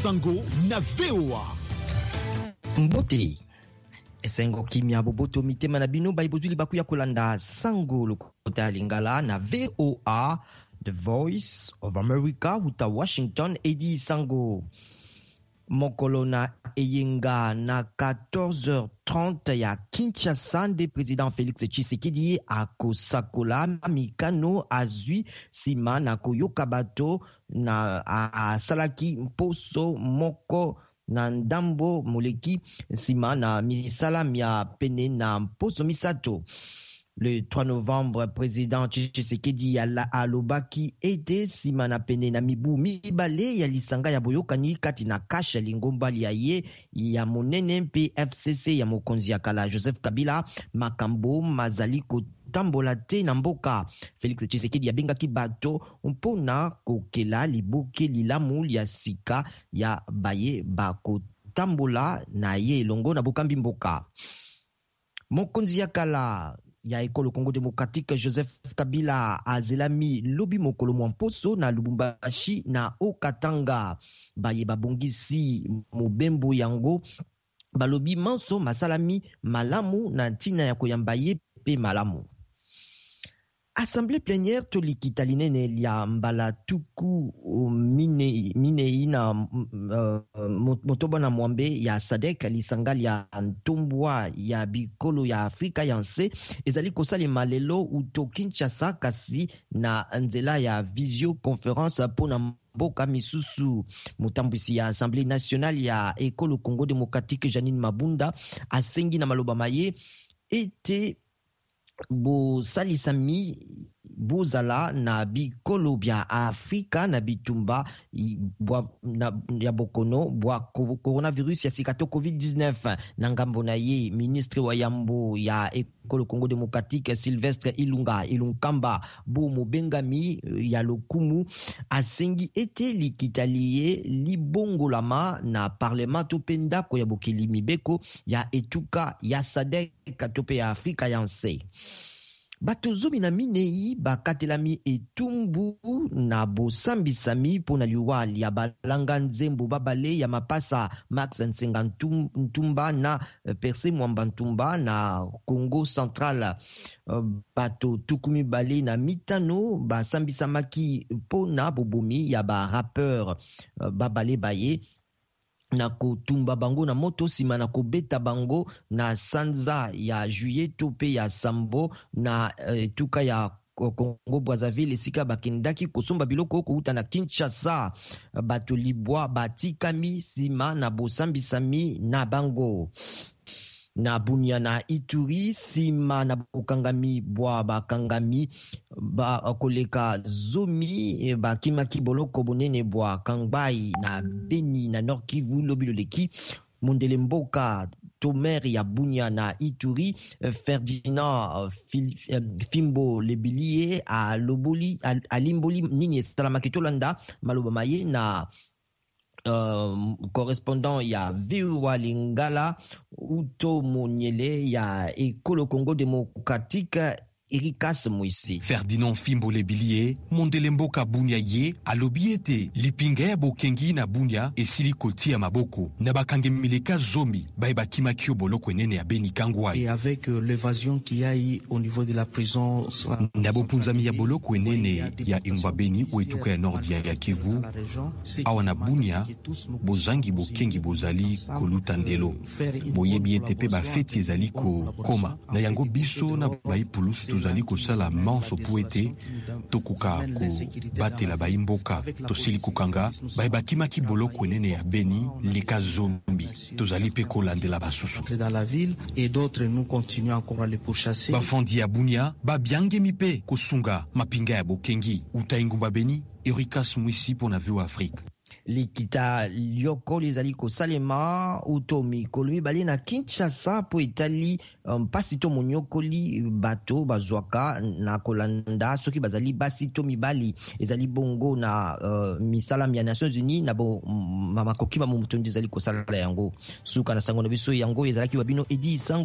Sango na VOA. Mbote esengo kimia boboto mitema na bino baibozuli bakuya kolanda Sango lokota lingala na VOA, The Voice of America huta Washington. Edi Sango mokolo na eyenga na 14h30 ya Kinshasa nde président Félix Tshisekedi akosakola mikano azwi sima na koyoka bato na asalaki mposo moko na ndambo moleki sima na misala mia pene na mposo misato. Le 3 novembre, président Tshisekedi alobaki ete sima na pene na mibu mibale ya lisanga ya boyokani kati na kasha lingomba lia ye ya monene mpe FCC ya mokonzi ya kala Joseph Kabila makambo mazali kotambola te na mboka. Félix Tshisekedi abengaki bato mpona kokela liboke lilamu lia sika ya baye bakotambola na ye elongo na bokambi mboka. Mokonzi ya kala ya ekolo Congo Démocratique Joseph Kabila azelami lobi mokolo mwa mposo na Lubumbashi na Okatanga. Baye babongisi mobembo yango balobi manso masalami malamu na ntina ya koyamba ye pe malamu. Assemblée plénière to likita linene lia mbala tuku minei na motoba na mwambe ya Sadek lisanga lia ntombwa ya bikolo ya Afrika ya nse ezali kosalema lelo uto Kinshasa kasi na nzela ya visio conference pona mboka misusu. Mutambwisi ya Assemblée nationale ya ekolo Congo Démocratique Janine Mabunda asengi na maloba maye ete bo salisami bozala na bikolo bya Afrika na bitumba ya bokono bwa coronavirus ya sikato COVID-19. Na ngambo na ye ministre wa yambo ya ekolo Congo Démocratique Sylvestre Ilunkamba bo mobengami ya lokumu asengi ete likitaliye libongolama na parlement to penda ko ya bokeli mibeko ya etuka ya Sadek katope ya Afrika ya nse. Bato zomi na minei bakatelami etumbu na bosambisami pona liwa ya balanga nzembo babale ya mapasa Max Nsenga Ntumba na Perse Mwamba Ntumba na Congo Central. Bato tukumi bale na mitano basambisamaki pona bobomi ya ba rappeur babale baye na kotumba bango na moto sima na kobeta bango na sanza ya juillet tope ya sambo na tuka ya Congo Brazzaville esika bakendaki kosomba biloko kouta na Kinshasa. Bato libwa batikami sima na bosambisami na bango. Na Bunia na Ituri sima na bokangami bwa bakangami koleka zomi bakimaki boloko bonene bwa Kangbai na Beni na Nord Kivu lobi loleki mondele mboka Tomer ya Bunia na Ituri. Ferdinand Fimbo Lebilie alimboli nini esalamaki tolanda maloba maye na correspondant ya VOA Lingala uto monyele ya ekolo Congo Démocratique Erikas Moïse. Ferdinand Fimbo Lebilie mondele mboka Bunia ye alobi ete lipinga ya bokengi na Bunia esili kotia maboko na bakange mileka zomi baye bakimaki boloko enene ya Beni Kangwai. Et avec l'évasion qu'il y a eu au niveau de la prison na bopunzami ya boloko enene ya Ingwa Beni oetuka ya Nord ya Kivu awa na Bunia bozangi bokengi bozali koluta ndelo boyebi ete pe bafeti ezali koma na yango biso na baipulusu tozali kosala manso po ete tokoka kobatela baimboka tosili kokanga baye bakimaki boloko enene ya Beni leka zombi tozali pe kolandela basusu dans la ville et d'autres nous continuons encore à les pourchasser. Bafandi ya Bunia babiangemi pe kosunga mapinga ya bokengi uta Ingumba Beni. Erikas Mwisi pona VOA Afrique. Likita lioko lezali kosalema utomi kolumi bale na Kinshasa po etali pasito monyokoli bato bazwaka na kolanda soki bazali basito mibali ezali bongo na misala ya Nations Unies na bo makoki ba mutondi ezali kosala yango suka na sango na biso yango ezalaki wabino Edi Sango.